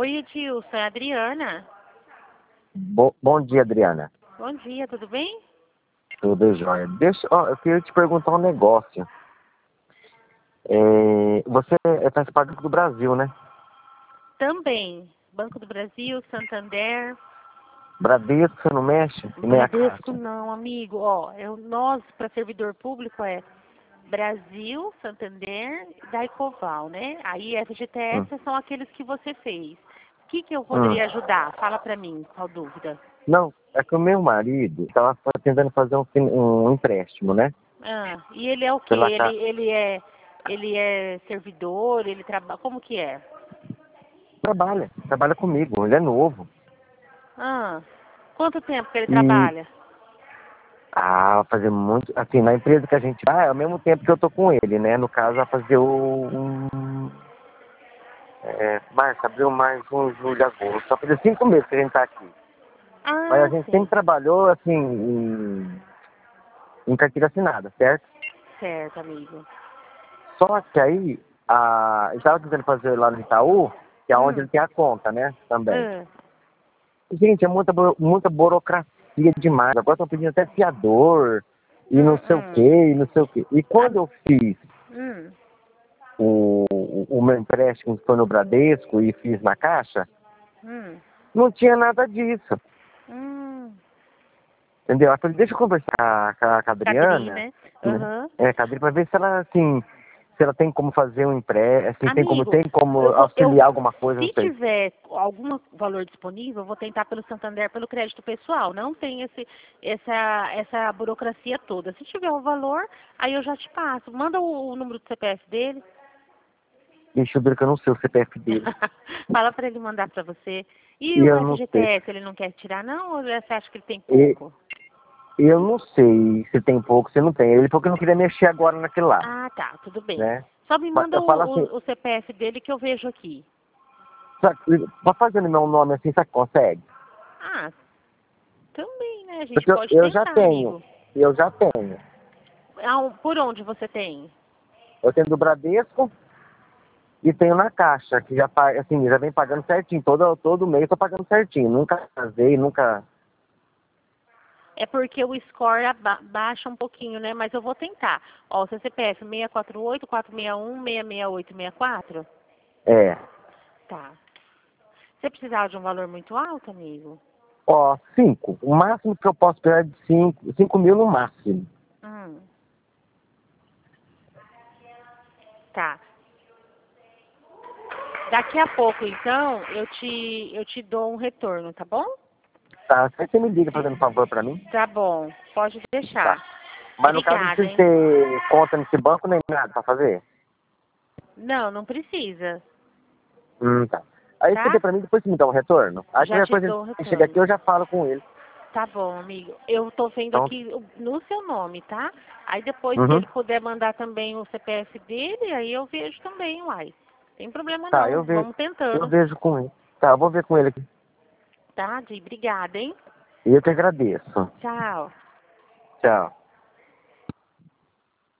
Oi, Edilson, é a Adriana. Bom dia, Adriana. Bom dia, tudo bem? Tudo jóia. Eu queria te perguntar um negócio. Você faz parte do Banco do Brasil, né? Também. Banco do Brasil, Santander. Bradesco, você não mexe? E nem a Bradesco Caixa. não, amigo. Ó, nós, para servidor público, é Brasil, Santander, Daicoval, né? Aí Hum. FGTS são aqueles que você fez. O que eu Hum. poderia ajudar? Fala para mim, qual dúvida? Não, é que o meu marido estava tentando fazer um empréstimo, né? Ah, e ele é o quê? Pela Caixa. Ele é servidor, ele trabalha, como que é? Trabalha comigo, ele é novo. Ah, quanto tempo que ele E, trabalha? vai fazer muito, assim, na empresa que a gente vai, é ao mesmo tempo que eu tô com ele, né? No caso, vai fazer março, abril, maio, junho, julho, agosto. Vai fazer 5 meses que a gente tá aqui. Mas a Ah, gente sim. sempre trabalhou, assim, em carteira assinada, certo? Certo, amigo. Só que aí, ele estava tentando fazer lá no Itaú, que é onde Hum. ele tem a conta, né? Também. Ah, Gente, é muita burocracia demais. Agora estão pedindo até fiador, e não sei o quê, hum. e não sei o quê. E Ah, quando eu fiz hum. o meu empréstimo, que foi no Bradesco, e fiz na Caixa, Hum. não tinha nada disso. Hum. Entendeu? Eu falei, deixa eu conversar com a Cadri, Adriana, né? né? Aham. Com a Adri, pra ver se ela, assim, se ela tem como fazer um empréstimo, assim, Amigo, tem como eu, auxiliar alguma coisa, não se sei. tiver algum valor disponível, eu vou tentar pelo Santander, pelo crédito pessoal. Não tem essa burocracia toda. Se tiver o valor, aí eu já te passo. Manda o número do CPF dele. Deixa eu ver que eu não sei o CPF dele. Fala para ele mandar para você. E E o eu não sei. FGTS, ele não quer tirar, não? Ou você acha que ele tem E pouco? eu não sei se tem pouco, se não tem. Ele falou que não queria mexer agora naquele lá, Ah, tá, tudo bem. né? Só me Mas manda eu falo assim, o CPF dele que eu vejo aqui. pra fazer no meu nome assim, você consegue? Ah, também, né? A gente Porque pode eu já tentar, tenho. amigo. Eu já tenho. Por onde você tem? Eu tenho do Bradesco e tenho na Caixa, que já, assim, já vem pagando certinho. Todo mês eu tô pagando certinho. Nunca casei, nunca. É porque o score baixa um pouquinho, né? Mas eu vou tentar. Ó, o seu CPF 648 461 668 64? É. Tá. Você precisava de um valor muito alto, amigo? Ó, 5. O máximo que eu posso pegar é de 5 mil no máximo. Hum, tá. Daqui a pouco, então, eu te dou um retorno, tá bom? Tá? Você me liga fazendo favor pra mim? Tá bom. Pode deixar. Tá. Mas no caso não Obrigada, precisa hein? ter conta nesse banco nem nada pra fazer? Não, não precisa, Tá. Aí você tá? vê pra mim, depois você me dá um retorno. Aí Já qualquer te coisa, dou o ele chega aqui, retorno. eu já falo com ele. Tá bom, amigo. Eu tô vendo Então, aqui no seu nome, tá? Aí depois, se uhum. ele puder mandar também o CPF dele, aí eu vejo também, uai. Tem problema Tá, não. Vamos eu tentando. vejo com ele. Tá, eu vou ver com ele aqui. Tá, Di? Obrigada, hein? E eu te agradeço. Tchau. Tchau.